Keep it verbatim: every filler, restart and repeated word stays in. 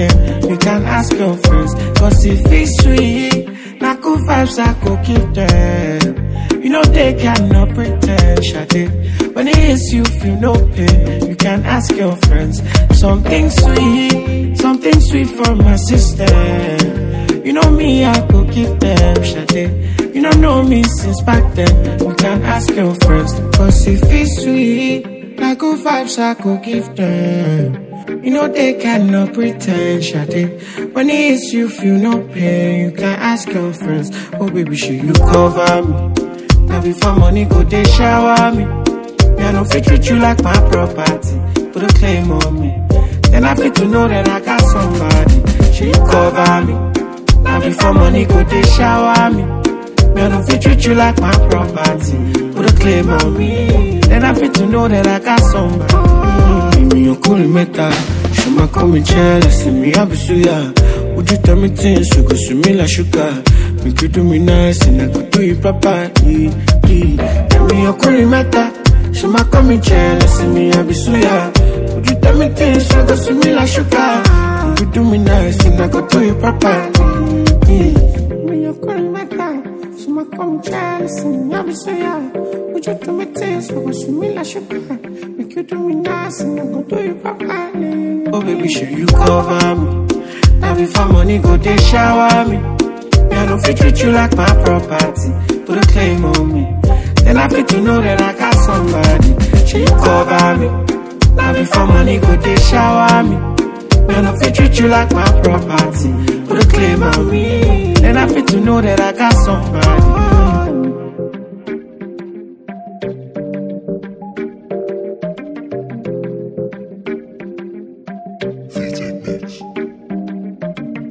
them, you can ask your friends. Cause if it's sweet, na good vibes I go give them. You know they cannot pretend, Shade. When it hits you, feel no pain, you can ask your friends. Something sweet, something sweet for my sister. You know me, I go give them, Shade. You don't know me since back then, you can ask your friends. Cause if it's sweet, na good vibes I go give them. You know they cannot pretend, Shade. When it hits you, feel no pain, you can ask your friends. Oh baby, should you cover me? Now before money go, they shower me. Me, I don't fit treat you like my property, put a claim on me. Then I fit to know that I got somebody. Should you cover me? Now before money go, they shower me. Me, I don't fit treat you like my property, put a claim on me. Then I fit to know that I got somebody. Mm, me, you cool metal. Show my call me jealous, see me I be suya. Would you tell me things, you go see me like sugar. Make you do me nice, and I go do you proper. Me, you cool metal. Show my call me jealous, see me I be suya. Would you tell me things, you go see me like sugar. Make you do me nice, and I go do you proper. Me, you cool metal. Show my call me jealous, see me I be suya. Would you tell me things, you go see me like sugar. Make you do me nice, and I go do you properly. Oh baby, should you cover me? Now before money go, they shower me. Me, I don't fit treat you like my property, put a claim on me. Then I fit to know that I got somebody. Should you cover me? Now before money go, they shower me. Me, I don't fit treat you like my property, put a claim on me. Then I fit to know that I got somebody.